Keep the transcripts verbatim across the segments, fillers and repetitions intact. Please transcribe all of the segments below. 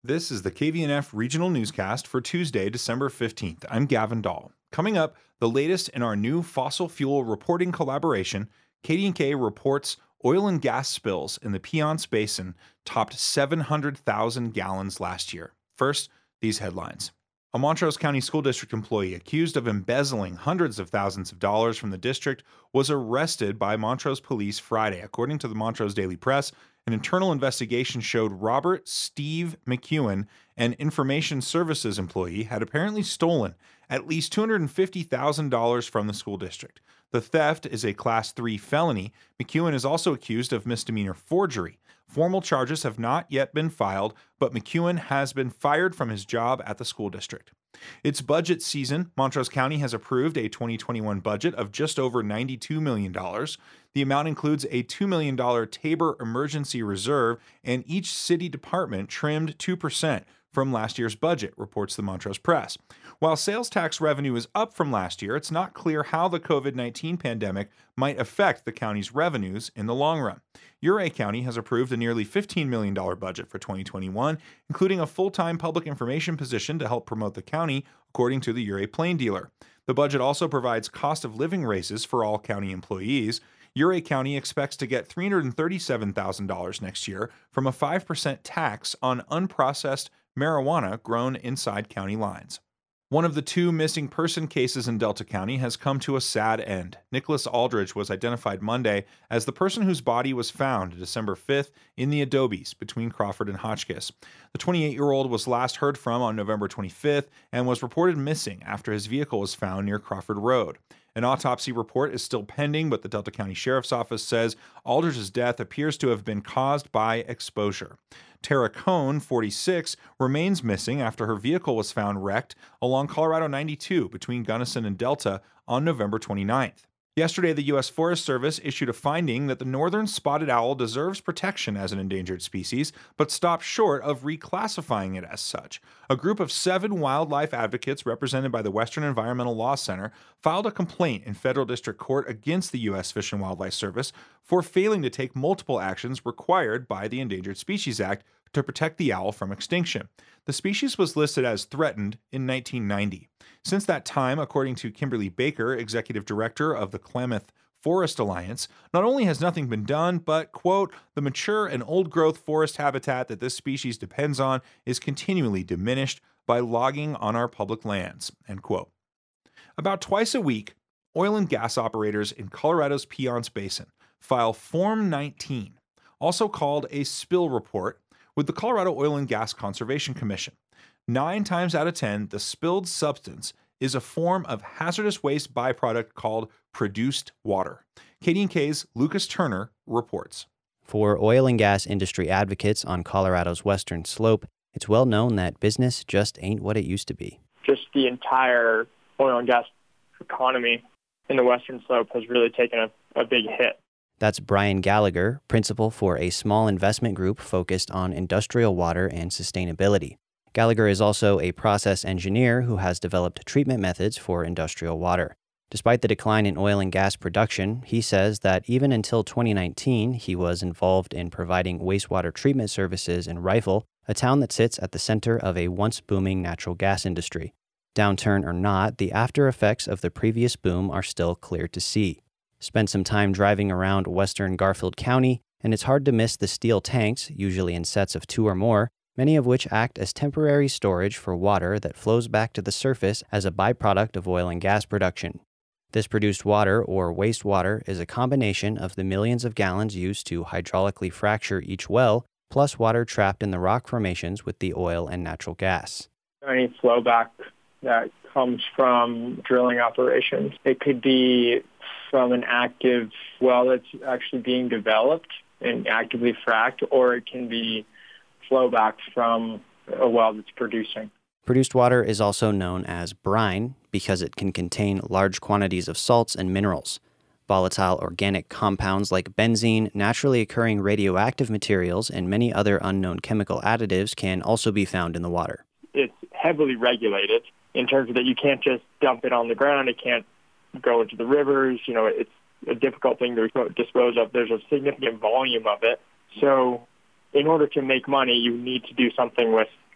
This is the K V N F Regional Newscast for Tuesday, December fifteenth. I'm Gavin Dahl. Coming up, the latest in our new fossil fuel reporting collaboration, K D N K reports oil and gas spills in the Piceance Basin topped seven hundred thousand gallons last year. First, these headlines. A Montrose County School District employee accused of embezzling hundreds of thousands of dollars from the district was arrested by Montrose police Friday. According to the Montrose Daily Press, an internal investigation showed Robert Steve McEwen, an information services employee, had apparently stolen at least two hundred fifty thousand dollars from the school district. The theft is a Class three felony. McEwen is also accused of misdemeanor forgery. Formal charges have not yet been filed, but McEwen has been fired from his job at the school district. It's budget season. Montrose County has approved a twenty twenty-one budget of just over ninety-two million dollars. The amount includes a two million dollars Tabor Emergency Reserve, and each city department trimmed two percent from last year's budget, reports the Montrose Press. While sales tax revenue is up from last year, it's not clear how the COVID nineteen pandemic might affect the county's revenues in the long run. Ouray County has approved a nearly fifteen million dollars budget for twenty twenty-one, including a full-time public information position to help promote the county, according to the Ouray Plain Dealer. The budget also provides cost of living raises for all county employees. Ouray County expects to get three hundred thirty-seven thousand dollars next year from a five percent tax on unprocessed marijuana grown inside county lines. One of the two missing person cases in Delta County has come to a sad end. Nicholas Aldridge was identified Monday as the person whose body was found December fifth in the Adobes between Crawford and Hotchkiss. The twenty-eight-year-old was last heard from on November twenty-fifth and was reported missing after his vehicle was found near Crawford Road. An autopsy report is still pending, but the Delta County Sheriff's Office says Aldridge's death appears to have been caused by exposure. Tara Cohn, forty-six, remains missing after her vehicle was found wrecked along Colorado ninety-two between Gunnison and Delta on November twenty-ninth. Yesterday, the U S Forest Service issued a finding that the northern spotted owl deserves protection as an endangered species, but stopped short of reclassifying it as such. A group of seven wildlife advocates represented by the Western Environmental Law Center filed a complaint in federal district court against the U S Fish and Wildlife Service for failing to take multiple actions required by the Endangered Species Act to protect the owl from extinction. The species was listed as threatened in nineteen ninety. Since that time, according to Kimberly Baker, executive director of the Klamath Forest Alliance, not only has nothing been done, but, quote, the mature and old-growth forest habitat that this species depends on is continually diminished by logging on our public lands, end quote. About twice a week, oil and gas operators in Colorado's Piceance Basin file Form nineteen, also called a spill report, with the Colorado Oil and Gas Conservation Commission. Nine times out of ten, the spilled substance is a form of hazardous waste byproduct called produced water. K D N K's Lucas Turner reports. For oil and gas industry advocates on Colorado's western slope, it's well known that business just ain't what it used to be. Just the entire oil and gas economy in the western slope has really taken a, a big hit. That's Brian Gallagher, principal for a small investment group focused on industrial water and sustainability. Gallagher is also a process engineer who has developed treatment methods for industrial water. Despite the decline in oil and gas production, he says that even until twenty nineteen, he was involved in providing wastewater treatment services in Rifle, a town that sits at the center of a once booming natural gas industry. Downturn or not, the after effects of the previous boom are still clear to see. Spent some time driving around western Garfield County, and it's hard to miss the steel tanks, usually in sets of two or more, many of which act as temporary storage for water that flows back to the surface as a byproduct of oil and gas production. This produced water, or wastewater, is a combination of the millions of gallons used to hydraulically fracture each well, plus water trapped in the rock formations with the oil and natural gas. Any flowback that comes from drilling operations, it could be from an active well that's actually being developed and actively fracked, or it can be flowback from a well that's producing. Produced water is also known as brine because it can contain large quantities of salts and minerals. Volatile organic compounds like benzene, naturally occurring radioactive materials, and many other unknown chemical additives can also be found in the water. It's heavily regulated in terms of that you can't just dump it on the ground. It can't go into the rivers. You know, it's a difficult thing to dispose of. There's a significant volume of it. So in order to make money, you need to do something with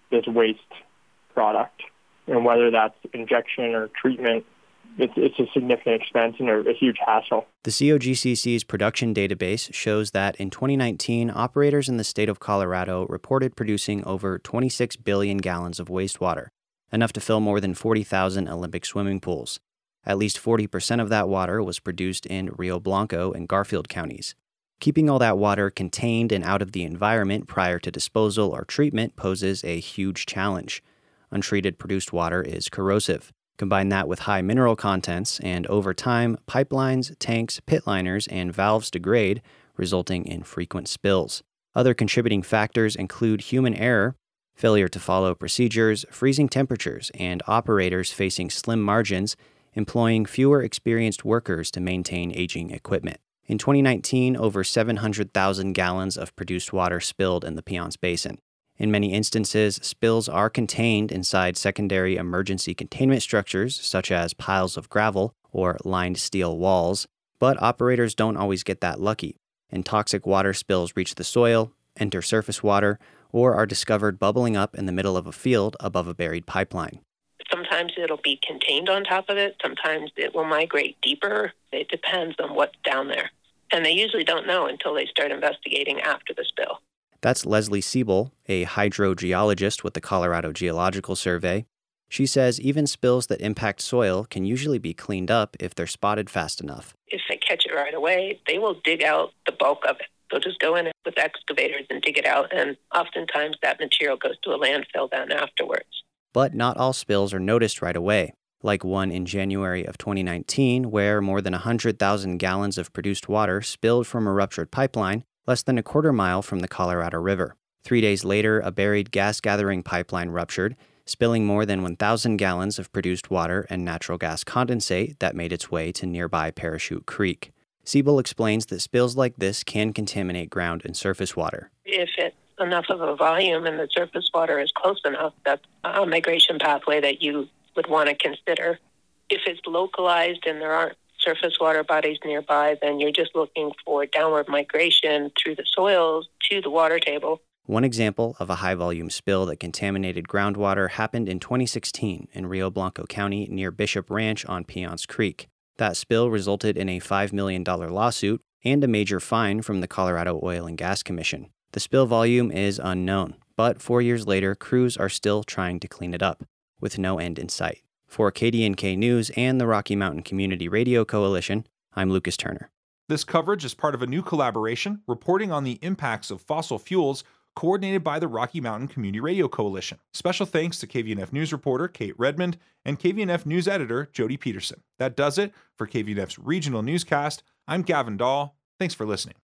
this waste product. And whether that's injection or treatment, it's, it's a significant expense and a, a huge hassle. The C O G C C's production database shows that in twenty nineteen, operators in the state of Colorado reported producing over twenty-six billion gallons of wastewater, enough to fill more than forty thousand Olympic swimming pools. At least forty percent of that water was produced in Rio Blanco and Garfield counties. Keeping all that water contained and out of the environment prior to disposal or treatment poses a huge challenge. Untreated produced water is corrosive. Combine that with high mineral contents, and over time, pipelines, tanks, pit liners, and valves degrade, resulting in frequent spills. Other contributing factors include human error, failure to follow procedures, freezing temperatures, and operators facing slim margins, employing fewer experienced workers to maintain aging equipment. In twenty nineteen, over seven hundred thousand gallons of produced water spilled in the Piceance Basin. In many instances, spills are contained inside secondary emergency containment structures, such as piles of gravel or lined steel walls, but operators don't always get that lucky, and toxic water spills reach the soil, enter surface water, or are discovered bubbling up in the middle of a field above a buried pipeline. Sometimes it'll be contained on top of it. Sometimes it will migrate deeper. It depends on what's down there. And they usually don't know until they start investigating after the spill. That's Leslie Siebel, a hydrogeologist with the Colorado Geological Survey. She says even spills that impact soil can usually be cleaned up if they're spotted fast enough. If they catch it right away, they will dig out the bulk of it. They'll just go in with excavators and dig it out, and oftentimes that material goes to a landfill then afterwards. But not all spills are noticed right away, like one in January of twenty nineteen, where more than one hundred thousand gallons of produced water spilled from a ruptured pipeline less than a quarter mile from the Colorado River. Three days later, a buried gas-gathering pipeline ruptured, spilling more than one thousand gallons of produced water and natural gas condensate that made its way to nearby Parachute Creek. Siebel explains that spills like this can contaminate ground and surface water. If it's enough of a volume and the surface water is close enough, that's a migration pathway that you would want to consider. If it's localized and there aren't surface water bodies nearby, then you're just looking for downward migration through the soils to the water table. One example of a high-volume spill that contaminated groundwater happened in twenty sixteen in Rio Blanco County near Bishop Ranch on Piceance Creek. That spill resulted in a five million dollars lawsuit and a major fine from the Colorado Oil and Gas Commission. The spill volume is unknown, but four years later, crews are still trying to clean it up, with no end in sight. For K D N K News and the Rocky Mountain Community Radio Coalition, I'm Lucas Turner. This coverage is part of a new collaboration reporting on the impacts of fossil fuels coordinated by the Rocky Mountain Community Radio Coalition. Special thanks to K V N F News reporter Kate Redmond and K V N F News editor Jody Peterson. That does it for K V N F's regional newscast. I'm Gavin Dahl. Thanks for listening.